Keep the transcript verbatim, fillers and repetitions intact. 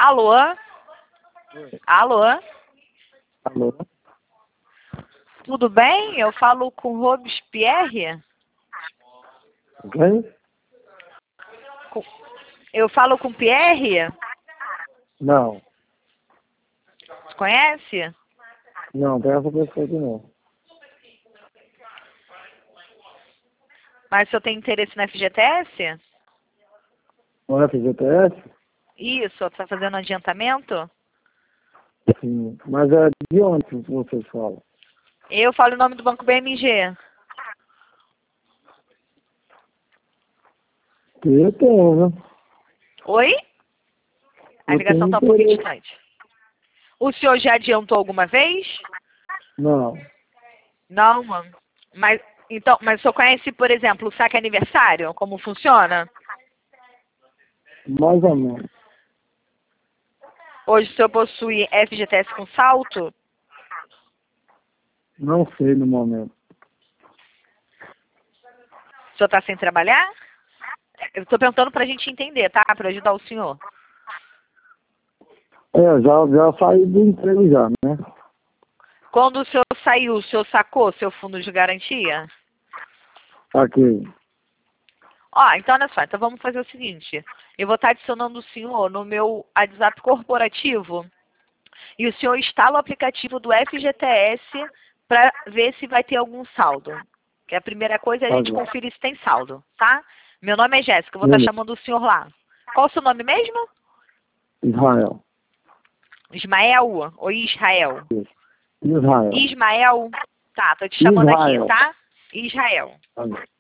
Alô? Alô? Alô? Tudo bem? Eu falo com Robespierre? Quem? Com- Eu falo com Pierre? Não. Você conhece? Não, tem essa pessoa aqui não. Mas o senhor tem interesse na F G T S? Não é F G T S? Isso, está fazendo adiantamento? Sim. Mas é de onde que vocês falam? Eu falo o nome do Banco B M G. Que eu tenho, né? Oi? A Eu ligação tenho está um pouquinho interesse. distante. O senhor já adiantou alguma vez? Não. Não, mano. Mas, então, mas o senhor conhece, por exemplo, o saque aniversário? Como funciona? Mais ou menos. Hoje o senhor possui F G T S com salto? Não sei no momento. O senhor está sem trabalhar? Eu estou perguntando para a gente entender, tá? Para ajudar o senhor. É, já, já saí do emprego já, né? Quando o senhor saiu, o senhor sacou seu fundo de garantia? Aqui. Ó, então olha só, então vamos fazer o seguinte. Eu vou estar adicionando o senhor no meu WhatsApp corporativo e o senhor instala o aplicativo do F G T S para ver se vai ter algum saldo. Que a primeira coisa é a Tá gente bom. conferir se tem saldo, tá? Meu nome é Jéssica, eu vou estar Beleza. chamando o senhor lá. Qual o seu nome mesmo? Israel. Ismael ou Israel? Israel. Ismael. Tá, tô te chamando Israel. aqui, tá? Israel. Tá bom.